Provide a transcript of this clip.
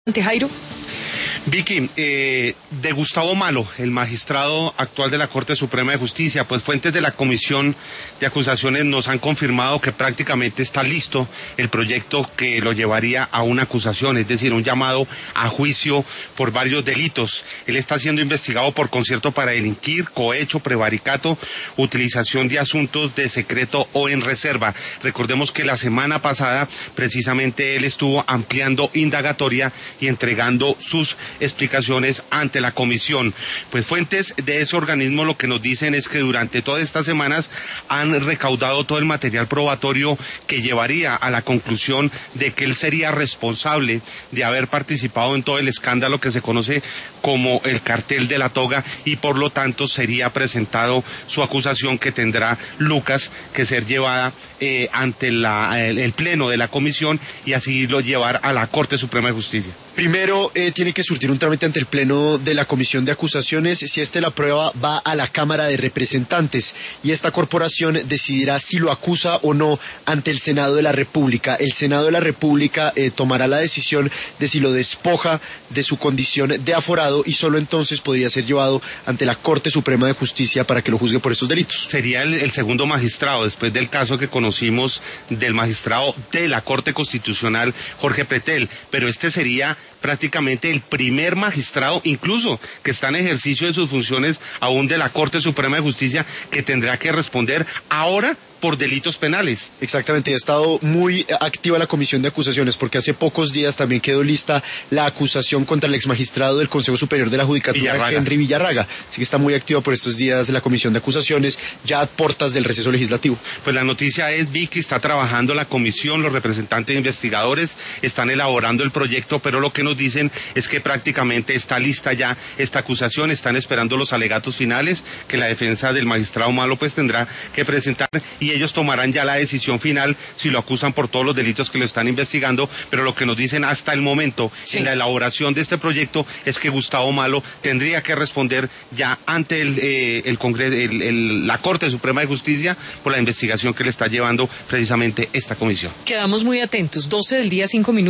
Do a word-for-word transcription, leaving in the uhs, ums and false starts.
Jairo. Vicky, eh, de Gustavo Malo, el magistrado actual de la Corte Suprema de Justicia, pues fuentes de la Comisión de Acusaciones nos han confirmado que prácticamente está listo el proyecto que lo llevaría a una acusación, es decir, un llamado a juicio por varios delitos. Él está siendo investigado por concierto para delinquir, cohecho, prevaricato, utilización de asuntos de secreto o en reserva. Recordemos que la semana pasada precisamente él estuvo ampliando indagatoria y entregando sus explicaciones ante la comisión. Pues fuentes de ese organismo lo que nos dicen es que durante todas estas semanas han recaudado todo el material probatorio que llevaría a la conclusión de que él sería responsable de haber participado en todo el escándalo que se conoce como el cartel de la toga, y por lo tanto sería presentado su acusación, que tendrá, Lucas, que ser llevada eh, ante la, el, el pleno de la comisión y así lo llevar a la Corte Suprema de Justicia. Primero eh, tiene que surtir un trámite ante el pleno de la Comisión de Acusaciones. Si este la aprueba, va a la Cámara de Representantes y esta corporación decidirá si lo acusa o no ante el Senado de la República. El Senado de la República eh, tomará la decisión de si lo despoja de su condición de aforado y solo entonces podría ser llevado ante la Corte Suprema de Justicia para que lo juzgue por estos delitos. Sería el, el segundo magistrado después del caso que conocimos del magistrado de la Corte Constitucional, Jorge Pretel, pero este sería prácticamente el primer magistrado, incluso que está en ejercicio de sus funciones aún de la Corte Suprema de Justicia, que tendrá que responder ahora por delitos penales. Exactamente, ha estado muy activa la Comisión de Acusaciones porque hace pocos días también quedó lista la acusación contra el exmagistrado del Consejo Superior de la Judicatura, Villarraga. Henry Villarraga. Así que está muy activa por estos días la Comisión de Acusaciones, ya a portas del receso legislativo. Pues la noticia es, Vicky, está trabajando la comisión, los representantes investigadores están elaborando el proyecto, pero lo que nos dicen es que prácticamente está lista ya esta acusación, están esperando los alegatos finales que la defensa del magistrado Malo pues tendrá que presentar, y ellos tomarán ya la decisión final si lo acusan por todos los delitos que lo están investigando, pero lo que nos dicen hasta el momento sí. en la elaboración de este proyecto es que Gustavo Malo tendría que responder ya ante el, eh, el Congreso, el, el, la Corte Suprema de Justicia por la investigación que le está llevando precisamente esta comisión. Quedamos muy atentos, doce del día, cinco minutos.